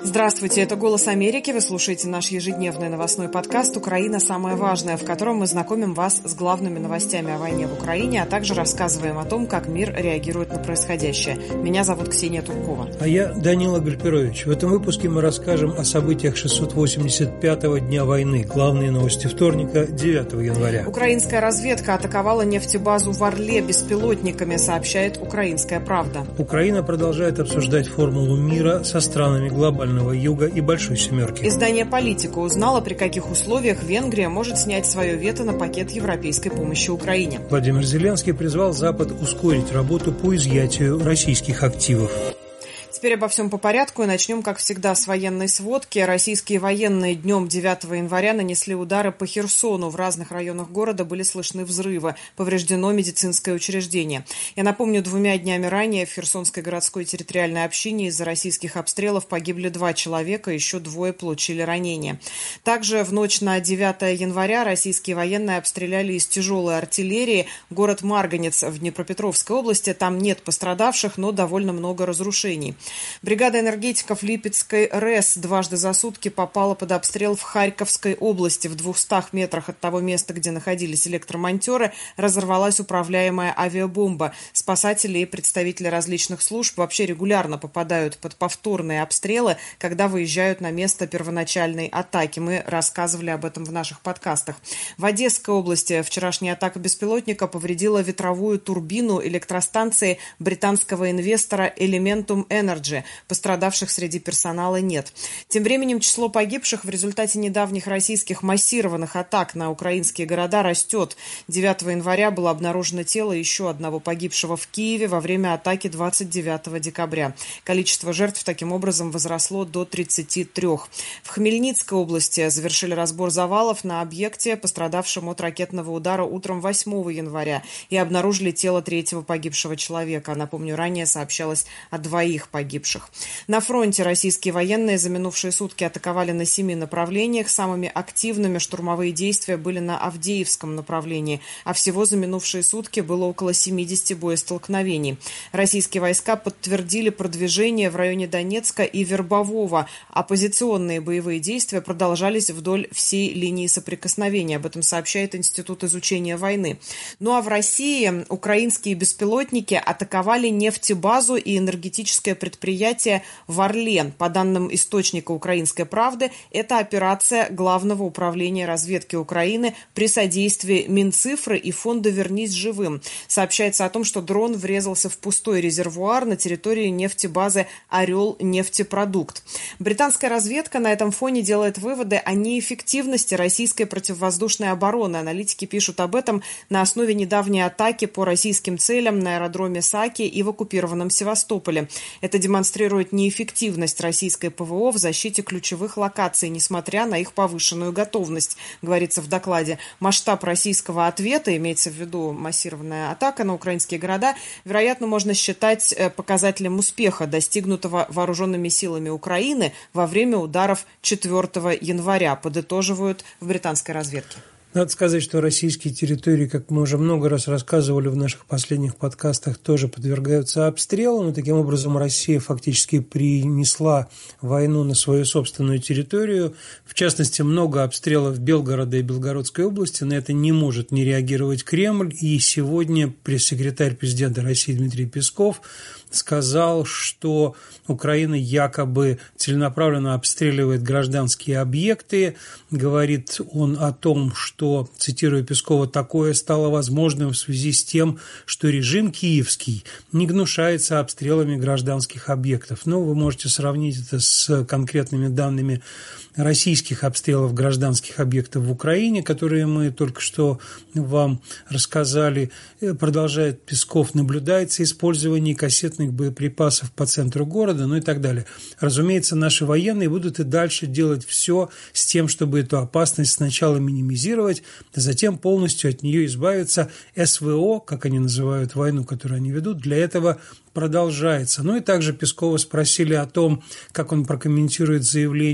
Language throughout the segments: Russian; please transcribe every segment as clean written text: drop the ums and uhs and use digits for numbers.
Здравствуйте, это «Голос Америки». Вы слушаете наш ежедневный новостной подкаст «Украина. Самое важное», в котором мы знакомим вас с главными новостями о войне в Украине, а также рассказываем о том, как мир реагирует на происходящее. Меня зовут Ксения Туркова. А я Данила Гальперович. В этом выпуске мы расскажем о событиях 685-го дня войны. Главные новости вторника, 9 января. Украинская разведка атаковала нефтебазу в Орле беспилотниками, сообщает «Украинская правда». Украина продолжает обсуждать формулу мира со странами глобального Юга и Большой Семерки. Издание «Политика» узнало, при каких условиях Венгрия может снять свое вето на пакет европейской помощи Украине. Владимир Зеленский призвал Запад ускорить работу по изъятию российских активов. Теперь обо всем по порядку и начнем, как всегда, с военной сводки. Российские военные днем 9 января нанесли удары по Херсону. В разных районах города были слышны взрывы. Повреждено медицинское учреждение. Я напомню, 2 днями ранее в Херсонской городской территориальной общине из-за российских обстрелов погибли 2 человека, еще 2 получили ранения. Также в ночь на 9 января российские военные обстреляли из тяжелой артиллерии город Марганец в Днепропетровской области. Там нет пострадавших, но довольно много разрушений. Бригада энергетиков Липецкой РЭС дважды за сутки попала под обстрел в Харьковской области. В 200 метрах от того места, где находились электромонтеры, разорвалась управляемая авиабомба. Спасатели и представители различных служб вообще регулярно попадают под повторные обстрелы, когда выезжают на место первоначальной атаки. Мы рассказывали об этом в наших подкастах. В Одесской области вчерашняя атака беспилотника повредила ветровую турбину электростанции британского инвестора Elementum Energy. Пострадавших среди персонала нет. Тем временем число погибших в результате недавних российских массированных атак на украинские города растет. 9 января было обнаружено тело еще одного погибшего в Киеве во время атаки 29 декабря. Количество жертв таким образом возросло до 33. В Хмельницкой области завершили разбор завалов на объекте, пострадавшем от ракетного удара утром 8 января, и обнаружили тело 3-го погибшего человека. Напомню, ранее сообщалось о 2 погибших. На фронте российские военные за минувшие сутки атаковали на 7 направлениях. Самыми активными штурмовые действия были на Авдеевском направлении, а всего за минувшие сутки было около 70 боестолкновений. Российские войска подтвердили продвижение в районе Донецка и Вербового. Оппозиционные боевые действия продолжались вдоль всей линии соприкосновения. Об этом сообщает Институт изучения войны. Ну а в России украинские беспилотники атаковали нефтебазу и энергетическое предприятие в Орле. По данным источника «Украинской правды», это операция Главного управления разведки Украины при содействии Минцифры и фонда «Вернись живым». Сообщается о том, что дрон врезался в пустой резервуар на территории нефтебазы «Орел нефтепродукт». Британская разведка на этом фоне делает выводы о неэффективности российской противовоздушной обороны. Аналитики пишут об этом на основе недавней атаки по российским целям на аэродроме Саки и в оккупированном Севастополе. Это демонстрирует неэффективность российской ПВО в защите ключевых локаций, несмотря на их повышенную готовность, говорится в докладе. Масштаб российского ответа, имеется в виду массированная атака на украинские города, вероятно, можно считать показателем успеха, достигнутого вооруженными силами Украины во время ударов 4 января, подытоживают в британской разведке. Надо сказать, что российские территории, как мы уже много раз рассказывали в наших последних подкастах, тоже подвергаются обстрелам. И таким образом Россия фактически принесла войну на свою собственную территорию. В частности, много обстрелов Белгорода и Белгородской области. На это не может не реагировать Кремль. И сегодня пресс-секретарь президента России Дмитрий Песков сказал, что Украина якобы целенаправленно обстреливает гражданские объекты. Говорит он о том, что, цитируя Пескова, такое стало возможным в связи с тем, что режим киевский не гнушается обстрелами гражданских объектов. Но вы можете сравнить это с конкретными данными российских обстрелов гражданских объектов в Украине, которые мы только что вам рассказали. Продолжает Песков, наблюдается использование кассетных боеприпасов по центру города, ну и так далее. Разумеется, наши военные будут и дальше делать все с тем, чтобы эту опасность сначала минимизировать, а затем полностью от нее избавиться. СВО, как они называют войну, которую они ведут, для этого продолжается. Ну и также Пескова спросили о том, как он прокомментирует заявление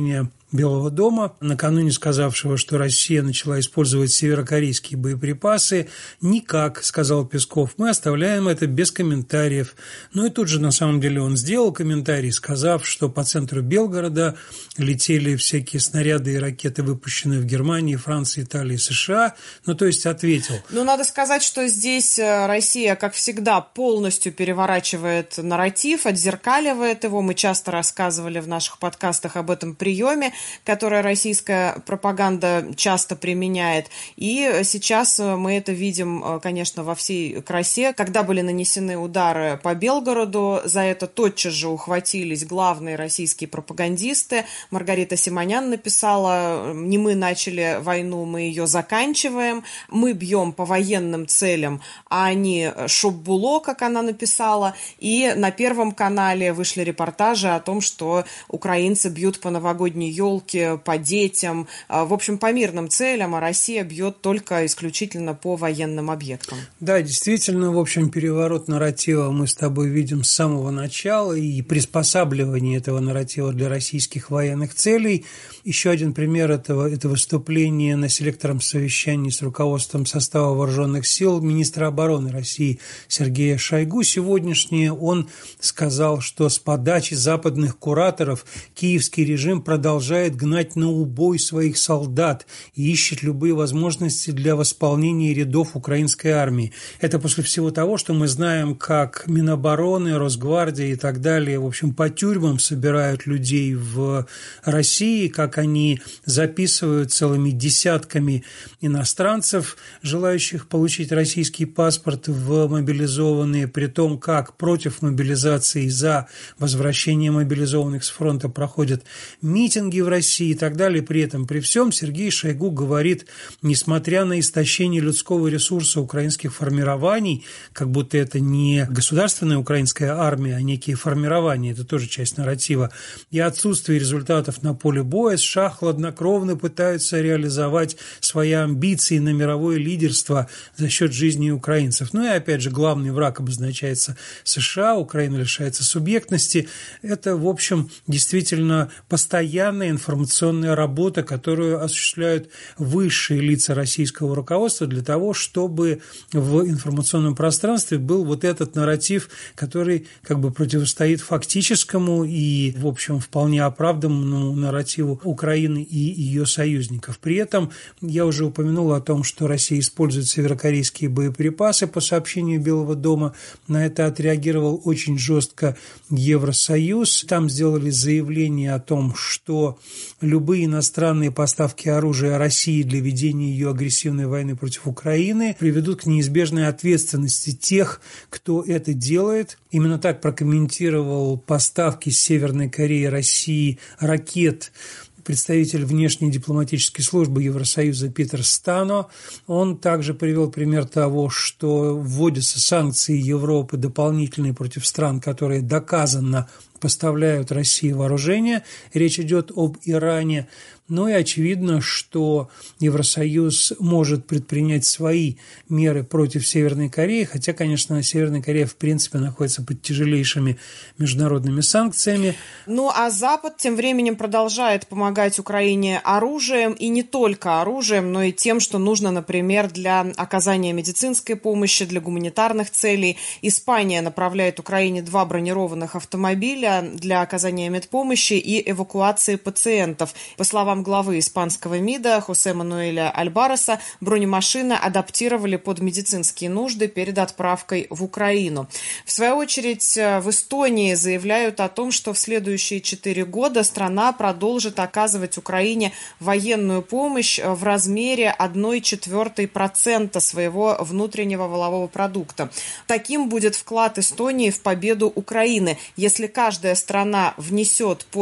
Белого дома, накануне сказавшего, что Россия начала использовать северокорейские боеприпасы. «Никак», – сказал Песков, – «мы оставляем это без комментариев». Ну и тут же, на самом деле, он сделал комментарий, сказав, что по центру Белгорода летели всякие снаряды и ракеты, выпущенные в Германии, Франции, Италии, США. Ну, то есть ответил. Ну, надо сказать, что здесь Россия, как всегда, полностью переворачивает нарратив, отзеркаливает его. Мы часто рассказывали в наших подкастах об этом приеме, который российская пропаганда часто применяет. И сейчас мы это видим, конечно, во всей красе. Когда были нанесены удары по Белгороду, за это тотчас же ухватились главные российские пропагандисты. Маргарита Симонян написала: «Не мы начали войну, мы ее заканчиваем. Мы бьем по военным целям, а они шоббуло», как она написала. И на Первом канале вышли репортажи о том, что украинцы бьют по новогодней елке, по детям, в общем, по мирным целям, а Россия бьет только исключительно по военным объектам. Да, действительно, в общем, переворот нарратива мы с тобой видим с самого начала, и приспосабливание этого нарратива для российских военных целей. Еще один пример этого – это выступление на селекторном совещании с руководством состава вооруженных сил министра обороны России Сергея Шойгу. Сегодняшнее он сказал, что с подачи западных кураторов киевский режим продолжает гнать на убой своих солдат и ищет любые возможности для восполнения рядов украинской армии. Это после всего того, что мы знаем, как Минобороны, Росгвардия и так далее, в общем, по тюрьмам собирают людей в России, как они записывают целыми десятками иностранцев, желающих получить российский паспорт, в мобилизованные, при том, как против мобилизации и за возвращение мобилизованных с фронта проходят митинги в России и так далее. При этом, при всем, Сергей Шойгу говорит, несмотря на истощение людского ресурса украинских формирований, как будто это не государственная украинская армия, а некие формирования, это тоже часть нарратива, и отсутствие результатов на поле боя, США хладнокровно пытаются реализовать свои амбиции на мировое лидерство за счет жизни украинцев. Ну и опять же, главный враг обозначается США, Украина лишается субъектности. Это, в общем, действительно постоянная информационная работа, которую осуществляют высшие лица российского руководства для того, чтобы в информационном пространстве был вот этот нарратив, который как бы противостоит фактическому и, в общем, вполне оправданному нарративу Украины и ее союзников. При этом я уже упомянул о том, что Россия использует северокорейские боеприпасы по сообщению Белого дома. На это отреагировал очень жестко Евросоюз. Там сделали заявление о том, что любые иностранные поставки оружия России для ведения ее агрессивной войны против Украины приведут к неизбежной ответственности тех, кто это делает. Именно так прокомментировал поставки с Северной Кореи России ракет представитель внешней дипломатической службы Евросоюза Питер Стано. Он также привел пример того, что вводятся санкции Европы дополнительные против стран, которые доказанно поставляют России вооружение. Речь идет об Иране. Ну и очевидно, что Евросоюз может предпринять свои меры против Северной Кореи, хотя, конечно, Северная Корея в принципе находится под тяжелейшими международными санкциями. Ну а Запад тем временем продолжает помогать Украине оружием, и не только оружием, но и тем, что нужно, например, для оказания медицинской помощи, для гуманитарных целей. Испания направляет Украине 2 бронированных автомобиля для оказания медпомощи и эвакуации пациентов. По словам главы испанского МИДа Хосе Мануэля Альбареса, бронемашины адаптировали под медицинские нужды перед отправкой в Украину. В свою очередь, в Эстонии заявляют о том, что в следующие 4 года страна продолжит оказывать Украине военную помощь в размере 1/4% своего внутреннего валового продукта. Таким будет вклад Эстонии в победу Украины. Если каждая страна внесет по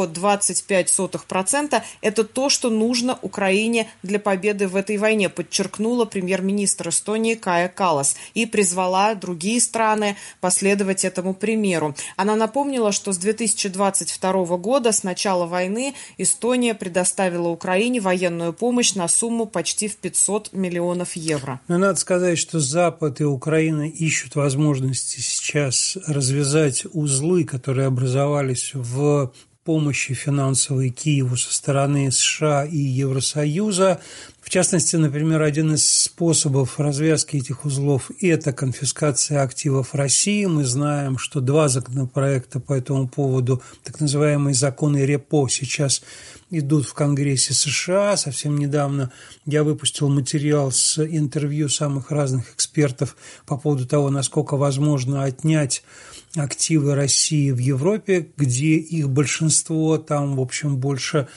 0,25%, это то, что нужно Украине для победы в этой войне, подчеркнула премьер-министр Эстонии Кая Каллас и призвала другие страны последовать этому примеру. Она напомнила, что с 2022 года, с начала войны, Эстония предоставила Украине военную помощь на сумму почти в 500 миллионов евро. Но надо сказать, что Запад и Украина ищут возможности сейчас развязать узлы, которые образовались в помощи финансовой Киеву со стороны США и Евросоюза. В частности, например, один из способов развязки этих узлов – это конфискация активов России. Мы знаем, что 2 законопроекта по этому поводу, так называемые законы РЕПО, сейчас идут в Конгрессе США. Совсем недавно я выпустил материал с интервью самых разных экспертов по поводу того, насколько возможно отнять активы России в Европе, где их большинство, там, в общем, больше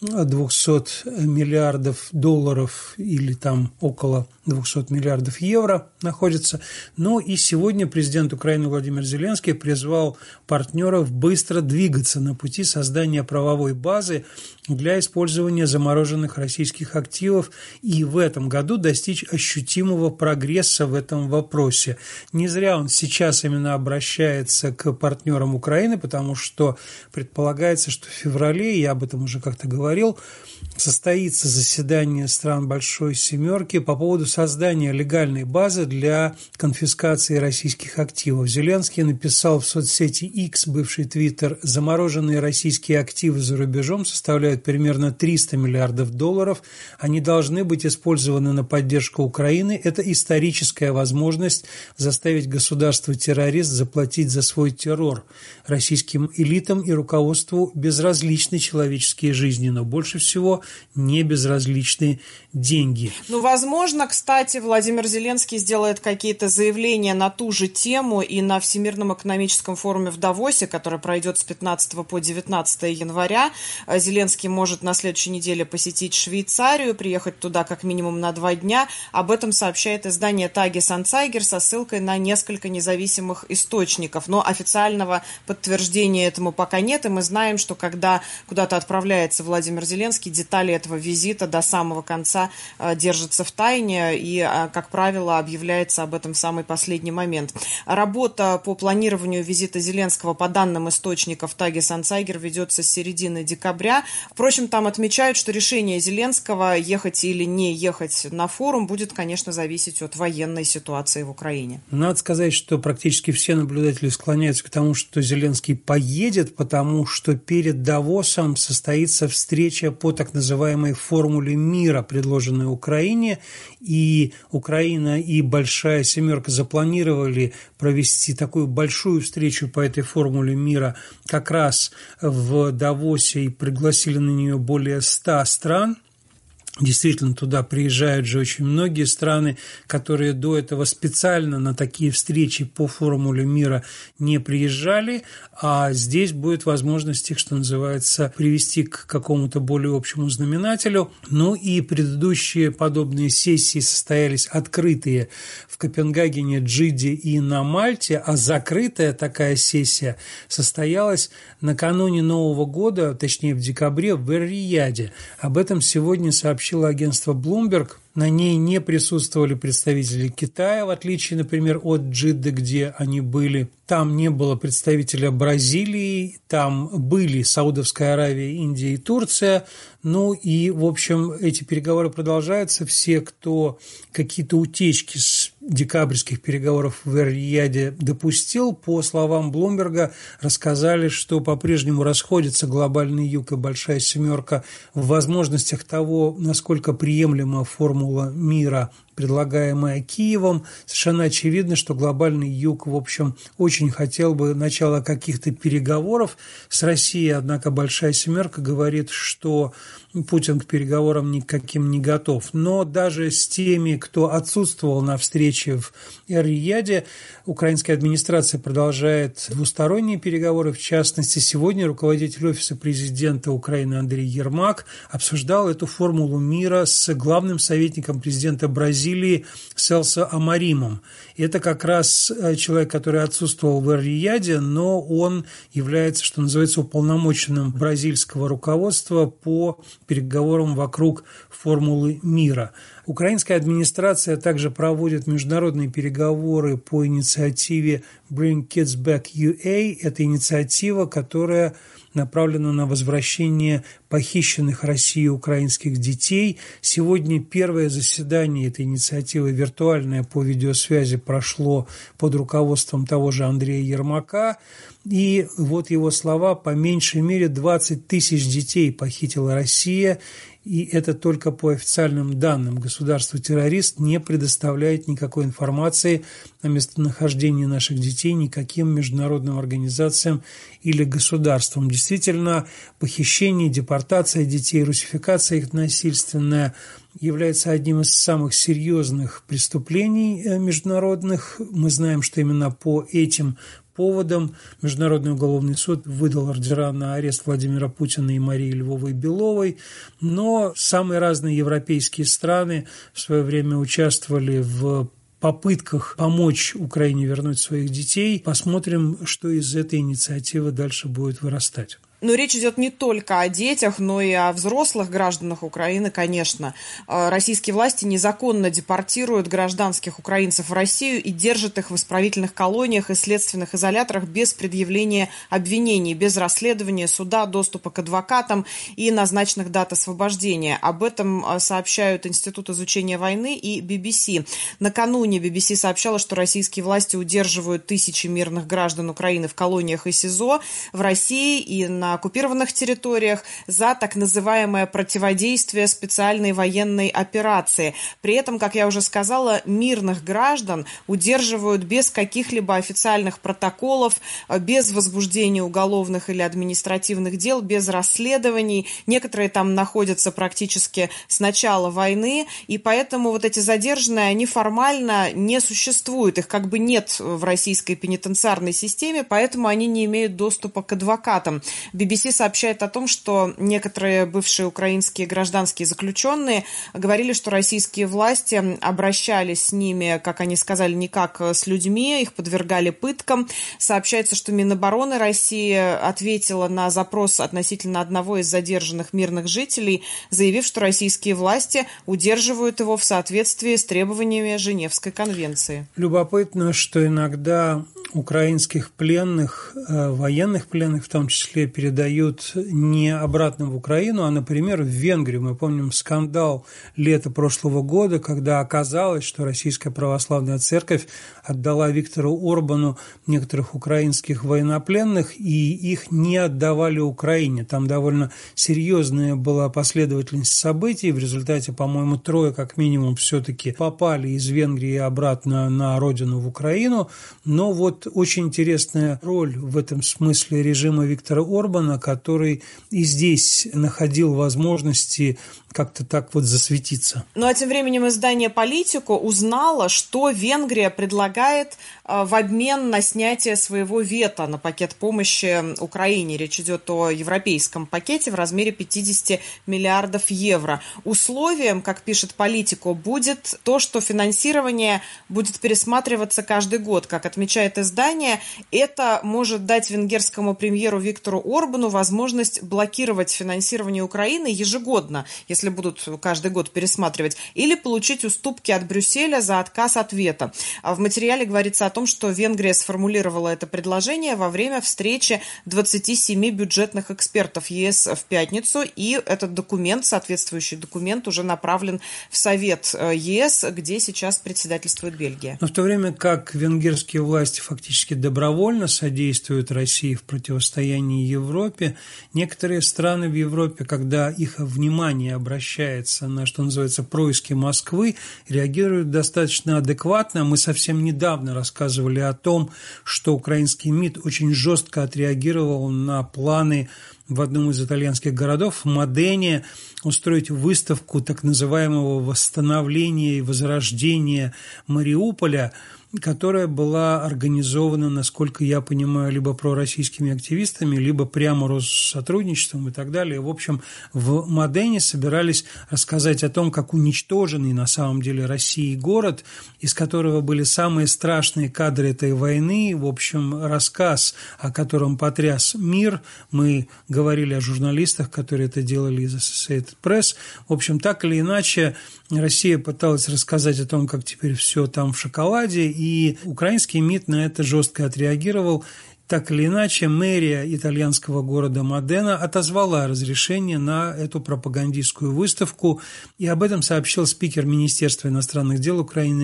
200 миллиардов долларов или там около 200 миллиардов евро находится. Ну и сегодня президент Украины Владимир Зеленский призвал партнеров быстро двигаться на пути создания правовой базы для использования замороженных российских активов и в этом году достичь ощутимого прогресса в этом вопросе. Не зря он сейчас именно обращается к партнерам Украины, потому что предполагается, что в феврале, я об этом уже как-то говорил, состоится заседание стран Большой Семерки по поводу создания легальной базы для конфискации российских активов. Зеленский написал в соцсети X, бывший Twitter: замороженные российские активы за рубежом составляют примерно 300 миллиардов долларов. Они должны быть использованы на поддержку Украины. Это историческая возможность заставить государство-террорист заплатить за свой террор. Российским элитам и руководству безразличны человеческие жизни, но больше всего не безразличны деньги. Ну, возможно, кстати, Владимир Зеленский сделает какие-то заявления на ту же тему и на Всемирном экономическом форуме в Давосе, который пройдет с 15 по 19 января. Зеленский может на следующей неделе посетить Швейцарию, приехать туда как минимум на 2 дня. Об этом сообщает издание Tages Anzeiger со ссылкой на несколько независимых источников. Но официального подтверждения этому пока нет, и мы знаем, что когда куда-то отправляется Владимир Зеленский, детали этого визита до самого конца держатся в тайне и, как правило, объявляется об этом в самый последний момент. Работа по планированию визита Зеленского, по данным источников Tages Anzeiger, ведется с середины декабря. Впрочем, там отмечают, что решение Зеленского, ехать или не ехать на форум, будет, конечно, зависеть от военной ситуации в Украине. Надо сказать, что практически все наблюдатели склоняются к тому, что Зеленский поедет, потому что перед Давосом состоится встреча по так называемой формуле мира, предложенной Украине, и Украина и Большая Семерка запланировали провести такую большую встречу по этой формуле мира как раз в Давосе и пригласили на нее более 100 стран. Действительно, туда приезжают же очень многие страны, которые до этого специально на такие встречи по формуле мира не приезжали, а здесь будет возможность их, что называется, привести к какому-то более общему знаменателю. Ну и предыдущие подобные сессии состоялись открытые в Копенгагене, Джиде и на Мальте, а закрытая такая сессия состоялась накануне Нового года, точнее в декабре, в Эр-Рияде. Об этом сегодня сообщило агентство Bloomberg. На ней не присутствовали представители Китая, в отличие, например, от Джидды, где они были. Там не было представителя Бразилии, там были Саудовская Аравия, Индия и Турция. Ну и, в общем, эти переговоры продолжаются. Все, кто какие-то утечки с декабрьских переговоров в Эр-Рияде допустил, по словам Блумберга, рассказали, что по-прежнему расходятся глобальный юг и Большая Семерка в возможностях того, насколько приемлема формула мира, предлагаемая Киевом. Совершенно очевидно, что глобальный юг, в общем, очень хотел бы начала каких-то переговоров с Россией, однако Большая Семерка говорит, что Путин к переговорам никаким не готов. Но даже с теми, кто отсутствовал на встрече в Эр-Рияде, украинская администрация продолжает двусторонние переговоры. В частности, сегодня руководитель Офиса президента Украины Андрей Ермак обсуждал эту формулу мира с главным советником президента Бразилии Селсо Амаримом. Это как раз человек, который отсутствовал в Эр-Рияде, но он является, что называется, уполномоченным бразильского руководства по переговорам вокруг формулы мира. Украинская администрация также проводит международные переговоры по инициативе Bring Kids Back UA. Это инициатива, которая направлена на возвращение похищенных Россией украинских детей. Сегодня первое заседание этой инициативы, виртуальное по видеосвязи, прошло под руководством того же Андрея Ермака. И вот его слова: по меньшей мере 20 тысяч детей похитила Россия, и это только по официальным данным. Государство-террорист не предоставляет никакой информации о местонахождении наших детей никаким международным организациям или государствам. Действительно, похищение, депортация детей, русификация их насильственная является одним из самых серьезных преступлений международных. Мы знаем, что именно по этим поводом Международный уголовный суд выдал ордера на арест Владимира Путина и Марии Львовой Беловой, но самые разные европейские страны в свое время участвовали в попытках помочь Украине вернуть своих детей. Посмотрим, что из этой инициативы дальше будет вырастать. Но речь идет не только о детях, но и о взрослых гражданах Украины, конечно. Российские власти незаконно депортируют гражданских украинцев в Россию и держат их в исправительных колониях и следственных изоляторах без предъявления обвинений, без расследования суда, доступа к адвокатам и назначенных дат освобождения. Об этом сообщают Институт изучения войны и BBC. Накануне BBC сообщала, что российские власти удерживают тысячи мирных граждан Украины в колониях и СИЗО в России и на оккупированных территориях за так называемое противодействие специальной военной операции. При этом, как я уже сказала, мирных граждан удерживают без каких-либо официальных протоколов, без возбуждения уголовных или административных дел, без расследований. Некоторые там находятся практически с начала войны, и поэтому вот эти задержанные, они формально не существуют. Их как бы нет в российской пенитенциарной системе, поэтому они не имеют доступа к адвокатам. BBC сообщает о том, что некоторые бывшие украинские гражданские заключенные говорили, что российские власти обращались с ними, как они сказали, не как с людьми, их подвергали пыткам. Сообщается, что Минобороны России ответила на запрос относительно одного из задержанных мирных жителей, заявив, что российские власти удерживают его в соответствии с требованиями Женевской конвенции. Любопытно, что иногда украинских пленных, военных пленных в том числе, передают не обратно в Украину, а, например, в Венгрию. Мы помним скандал лета прошлого года, когда оказалось, что Российская Православная Церковь отдала Виктору Орбану некоторых украинских военнопленных, и их не отдавали Украине. Там довольно серьезная была последовательность событий. В результате, по-моему, 3 как минимум все-таки попали из Венгрии обратно на родину в Украину. Но вот очень интересная роль в этом смысле режима Виктора Орбана, который и здесь находил возможности как-то так вот засветиться. Ну а тем временем издание «Политико» узнало, что Венгрия предлагает в обмен на снятие своего вето на пакет помощи Украине. Речь идет о европейском пакете в размере 50 миллиардов евро. Условием, как пишет «Политико», будет то, что финансирование будет пересматриваться каждый год. Как отмечает издание, это может дать венгерскому премьеру Виктору Орбану возможность блокировать финансирование Украины ежегодно, если будут каждый год пересматривать, или получить уступки от Брюсселя за отказ от вето. В материале говорится о том, что Венгрия сформулировала это предложение во время встречи 27 бюджетных экспертов ЕС в пятницу, и этот документ, соответствующий документ, уже направлен в Совет ЕС, где сейчас председательствует Бельгия. Но в то время как венгерские власти фактически добровольно содействуют России в противостоянии Европе, некоторые страны в Европе, когда их внимание обращается на, что называется, происки Москвы, реагируют достаточно адекватно. Мы совсем недавно рассказывали о том, что украинский МИД очень жестко отреагировал на планы в одном из итальянских городов, в Модене, устроить выставку так называемого восстановления и возрождения Мариуполя, которая была организована, насколько я понимаю, либо пророссийскими активистами, либо прямо Россотрудничеством и так далее. В общем, в Модене собирались рассказать о том, как уничтоженный на самом деле Россией город, из которого были самые страшные кадры этой войны. В общем, рассказ, о котором потряс мир. Мы говорили о журналистах, которые это делали из Associated Press. В общем, так или иначе, Россия пыталась рассказать о том, как теперь все там в шоколаде, и украинский МИД на это жестко отреагировал. Так или иначе, мэрия итальянского города Модена отозвала разрешение на эту пропагандистскую выставку, и об этом сообщил спикер Министерства иностранных дел Украины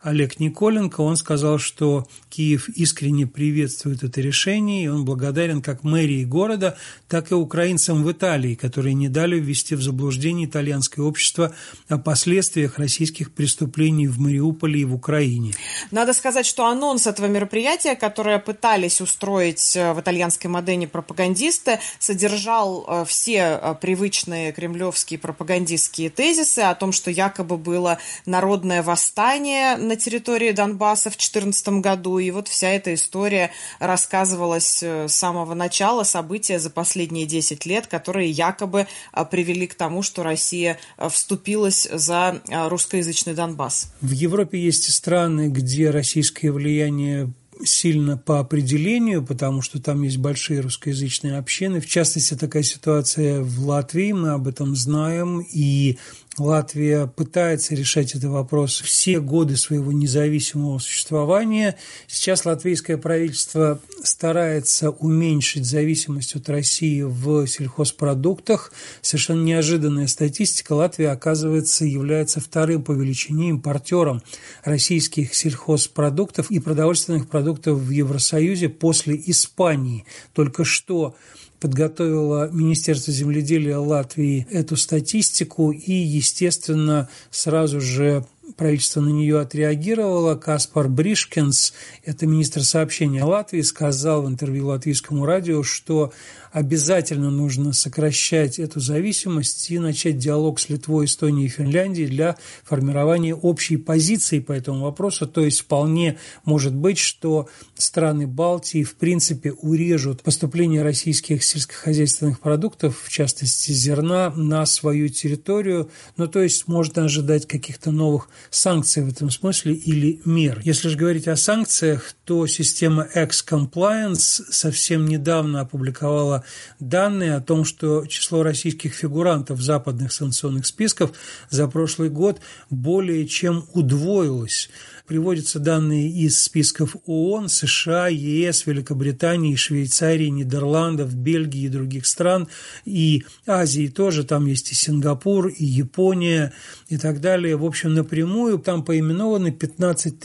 Олег Николенко. Он сказал, что Киев искренне приветствует это решение, и он благодарен как мэрии города, так и украинцам в Италии, которые не дали ввести в заблуждение итальянское общество о последствиях российских преступлений в Мариуполе и в Украине. Надо сказать, что анонс этого мероприятия, которое пытались устроить в итальянской Модене пропагандисты, содержал все привычные кремлевские пропагандистские тезисы о том, что якобы было народное восстание на территории Донбасса в 2014 году. И вот вся эта история рассказывалась с самого начала, события за последние 10 лет, которые якобы привели к тому, что Россия вступилась за русскоязычный Донбасс. В Европе есть страны, где российское влияние сильно по определению, потому что там есть большие русскоязычные общины. В частности, такая ситуация в Латвии, мы об этом знаем, и Латвия пытается решать этот вопрос все годы своего независимого существования. Сейчас латвийское правительство старается уменьшить зависимость от России в сельхозпродуктах. Совершенно неожиданная статистика. Латвия, оказывается, является вторым по величине импортером российских сельхозпродуктов и продовольственных продуктов в Евросоюзе после Испании. Только что подготовило Министерство земледелия Латвии эту статистику, и, естественно, сразу же правительство на нее отреагировало. Каспар Бришкенс, это министр сообщения Латвии, сказал в интервью латвийскому радио, что обязательно нужно сокращать эту зависимость и начать диалог с Литвой, Эстонией и Финляндией для формирования общей позиции по этому вопросу. То есть вполне может быть, что страны Балтии в принципе урежут поступление российских сельскохозяйственных продуктов, в частности зерна, на свою территорию. Ну, то есть можно ожидать каких-то новых санкций в этом смысле или мер. Если же говорить о санкциях, то система X-Compliance совсем недавно опубликовала данные о том, что число российских фигурантов в западных санкционных списках за прошлый год более чем удвоилось. Приводятся данные из списков ООН, США, ЕС, Великобритании, Швейцарии, Нидерландов, Бельгии и других стран, и Азии тоже, там есть и Сингапур, и Япония и так далее. В общем, напрямую там поименованы 15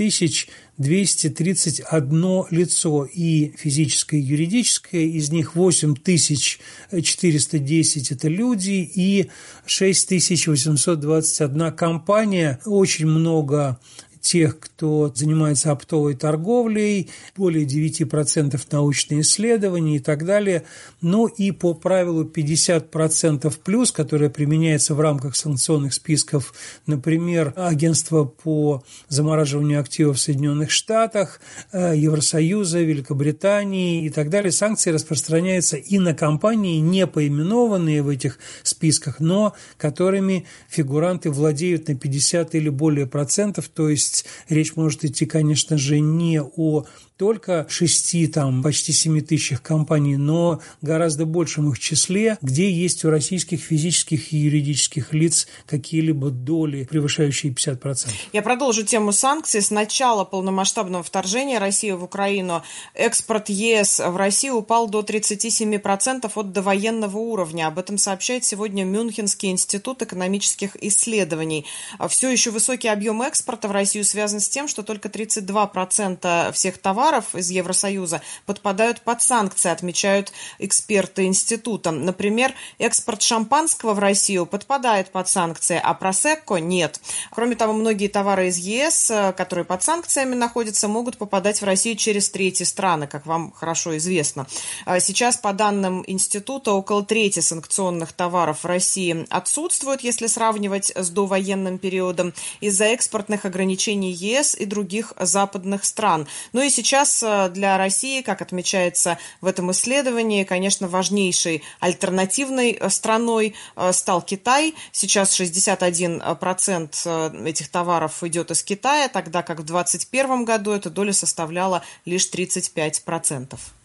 231 лицо, и физическое, и юридическое, из них 8410 – это люди, и 6821 компания, очень много тех, кто занимается оптовой торговлей, более 9% научные исследования и так далее. Ну и по правилу 50% плюс, которое применяется в рамках санкционных списков, например, агентство по замораживанию активов в Соединенных Штатах, Евросоюза, Великобритании и так далее, санкции распространяются и на компании, не поименованные в этих списках, но которыми фигуранты владеют на 50 или более процентов, то есть речь может идти, конечно же, не о только 6, почти 7 тысячах компаний, но гораздо большем их числе, где есть у российских физических и юридических лиц какие-либо доли, превышающие 50%. Я продолжу тему санкций. С начала полномасштабного вторжения России в Украину экспорт ЕС в Россию упал до 37% от довоенного уровня. Об этом сообщает сегодня Мюнхенский институт экономических исследований. Все еще высокий объем экспорта в Россию связан с тем, что только 32% всех товаров из Евросоюза подпадают под санкции, отмечают эксперты института. Например, экспорт шампанского в Россию подпадает под санкции, а просекко нет. Кроме того, многие товары из ЕС, которые под санкциями находятся, могут попадать в Россию через третьи страны, как вам хорошо известно. Сейчас, по данным института, около трети санкционных товаров в России отсутствуют, если сравнивать с довоенным периодом, из-за экспортных ограничений ЕС и других западных стран. Ну и сейчас для России, как отмечается в этом исследовании, конечно, важнейшей альтернативной страной стал Китай. Сейчас 61% этих товаров идет из Китая, тогда как в 2021 году эта доля составляла лишь 35%.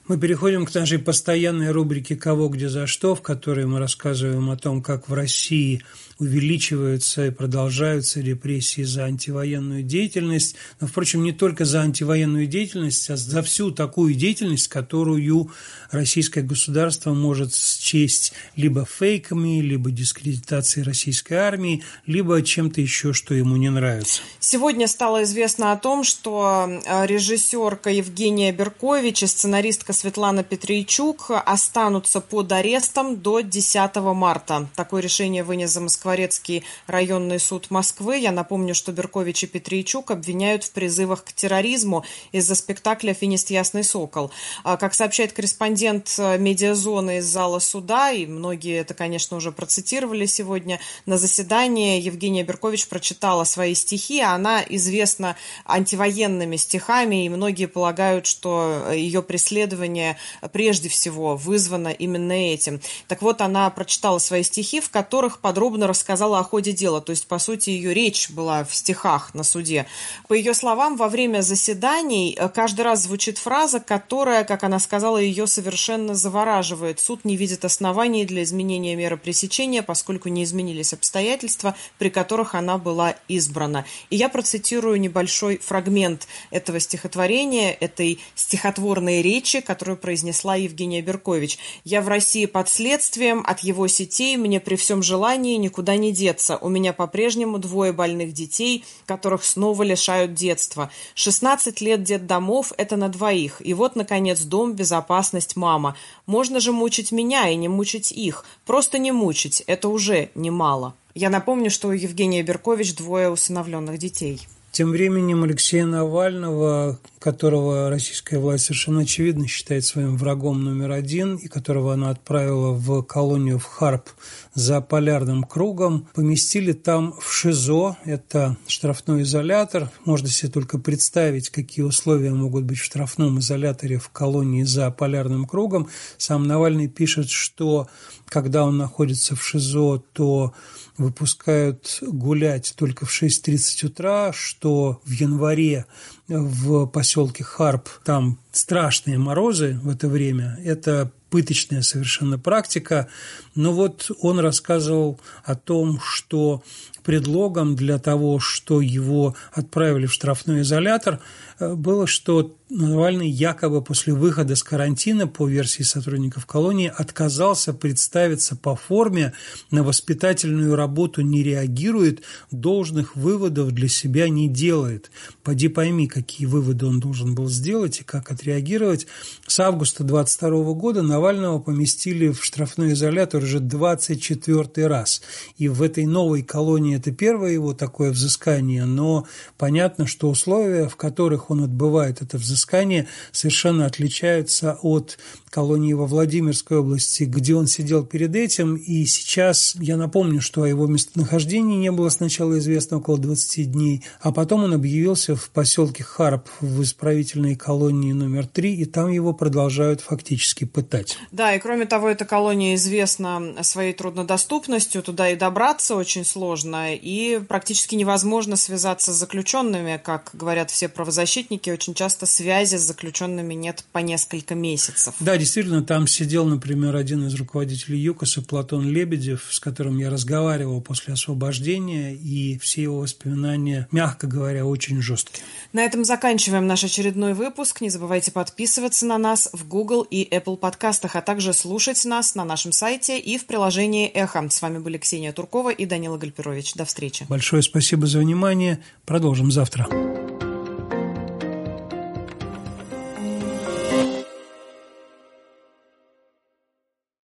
Мы переходим к нашей постоянной рубрике «Кого, где, за что», в которой мы рассказываем о том, как в России увеличиваются и продолжаются репрессии за антивоенную деятельность, но, впрочем, не только за антивоенную деятельность, а за всю такую деятельность, которую российское государство может счесть либо фейками, либо дискредитацией российской армии, либо чем-то еще, что ему не нравится. Сегодня стало известно о том, что режиссерка Евгения Беркович и сценаристка Светлана Петрейчук останутся под арестом до 10 марта. Такое решение вынес Замоскворецкий районный суд Москвы. Я напомню, что Беркович и Петрейчук обвиняют в призывах к терроризму из-за спектакля «Финист Ясный Сокол». Как сообщает корреспондент «Медиазоны» из зала суда, и многие это, конечно, уже процитировали сегодня, на заседании Евгения Беркович прочитала свои стихи. Она известна антивоенными стихами, и многие полагают, что ее преследование прежде всего вызвано именно этим. Так вот, она прочитала свои стихи, в которых подробно рассказала о ходе дела. То есть, по сути, ее речь была в стихах на суде. По ее словам, во время заседаний каждый раз звучит фраза, которая, как она сказала, ее совершенно завораживает. Суд не видит оснований для изменения меры пресечения, поскольку не изменились обстоятельства, при которых она была избрана. И я процитирую небольшой фрагмент этого стихотворения, этой стихотворной речи, которую произнесла Евгения Беркович. «Я в России под следствием, от его сетей мне при всем желании никуда не деться. У меня по-прежнему 2 больных детей, которых снова лишают детства. 16 лет детдомов – это на 2. И вот, наконец, дом, безопасность, мама. Можно же мучить меня и не мучить их. Просто не мучить – это уже немало». Я напомню, что у Евгения Беркович 2 усыновленных детей. Тем временем Алексея Навального, которого российская власть совершенно очевидно считает своим врагом номер 1, и которого она отправила в колонию в Харп за полярным кругом, поместили там в ШИЗО. Это штрафной изолятор. Можно себе только представить, какие условия могут быть в штрафном изоляторе в колонии за полярным кругом. Сам Навальный пишет, что когда он находится в ШИЗО, то выпускают гулять только в 6:30 утра, что в январе в поселке Харп там страшные морозы в это время. Это пыточная совершенно практика. Но вот он рассказывал о том, что предлогом для того, что его отправили в штрафной изолятор, было, что Навальный якобы после выхода с карантина, по версии сотрудников колонии, отказался представиться по форме, на воспитательную работу не реагирует, должных выводов для себя не делает. Поди пойми, какие выводы он должен был сделать и как отреагировать. С августа 2022 года Навального поместили в штрафной изолятор уже 24 раз. И в этой новой колонии это первое его такое взыскание, но понятно, что условия, в которых он отбывает это взыскание, совершенно отличаются от колонии во Владимирской области, где он сидел перед этим. И сейчас я напомню, что о его местонахождении не было сначала известно около 20 дней, а потом он объявился в поселке Харп в исправительной колонии номер 3, и там его продолжают фактически пытать. Да, и кроме того, эта колония известна своей труднодоступностью, туда и добраться очень сложно, и практически невозможно связаться с заключенными, как говорят все правозащитники, очень часто связи с заключенными нет по несколько месяцев. Да, действительно, там сидел, например, один из руководителей ЮКОСа, Платон Лебедев, с которым я разговаривал после освобождения, и все его воспоминания, мягко говоря, очень жесткие. На этом заканчиваем наш очередной выпуск. Не забывайте подписываться на нас в Google и Apple подкастах, а также слушать нас на нашем сайте и в приложении «Эхо». С вами были Ксения Туркова и Данила Гальперович. До встречи. Большое спасибо за внимание. Продолжим завтра.